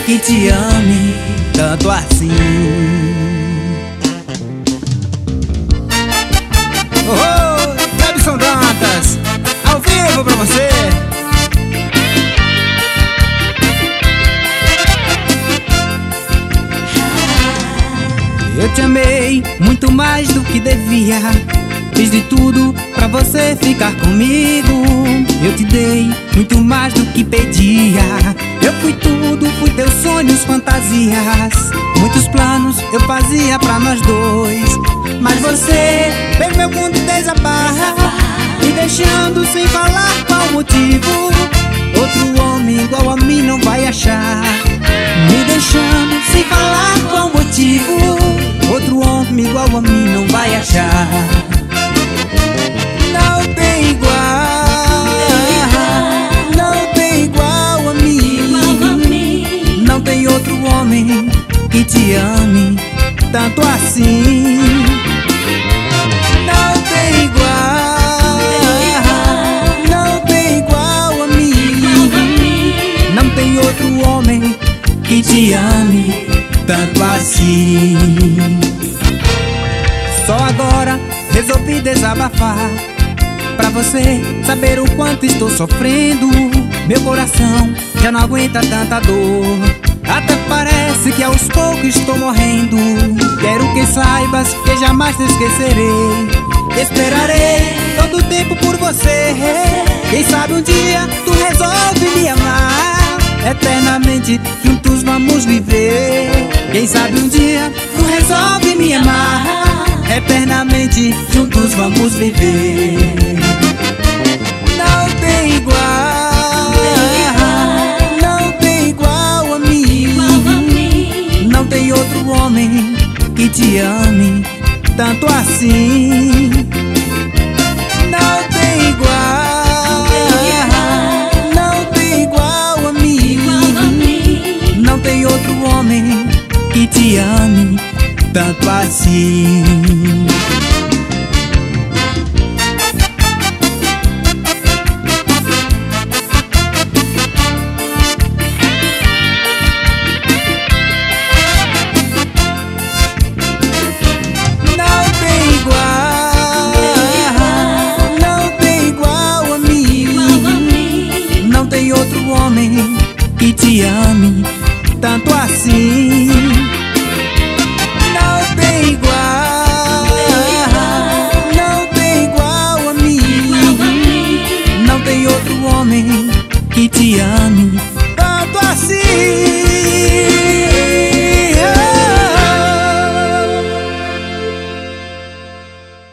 que te ame tanto assim. Oh, Clebson Dantas, ao vivo pra você. Eu te amei muito mais do que devia. Fiz de tudo pra você ficar comigo. Eu te dei muito mais do que pedia. Eu fui tudo, fui teus sonhos, fantasias. Muitos planos eu fazia pra nós dois, mas você fez meu mundo desabar, me deixando sem falar qual motivo. Outro homem igual a mim não vai achar, me deixando sem falar qual motivo. Outro homem igual a mim não vai achar. Não tem igual, não tem igual a mim. Não tem outro homem que te ame tanto assim. Não tem igual, não tem igual a mim. Não tem outro homem que te ame tanto assim. Só agora resolvi desabafar, pra você saber o quanto estou sofrendo. Meu coração já não aguenta tanta dor, até parece que aos poucos estou morrendo. Quero que saibas que jamais te esquecerei. Esperarei todo o tempo por você. Quem sabe um dia tu resolve me amar. Eternamente juntos vamos viver. Quem sabe um dia tu resolve me amar. Eternamente juntos vamos viver. Não tem igual, não tem igual a mim. Não tem outro homem que te ame tanto assim. Não tem igual, não tem igual a mim. Não tem outro homem que te ame tanto assim. Não tem igual, não tem igual a mim. Não tem outro homem que te ame tanto assim. Não tem igual, não tem igual a mim. Não tem outro homem que te ama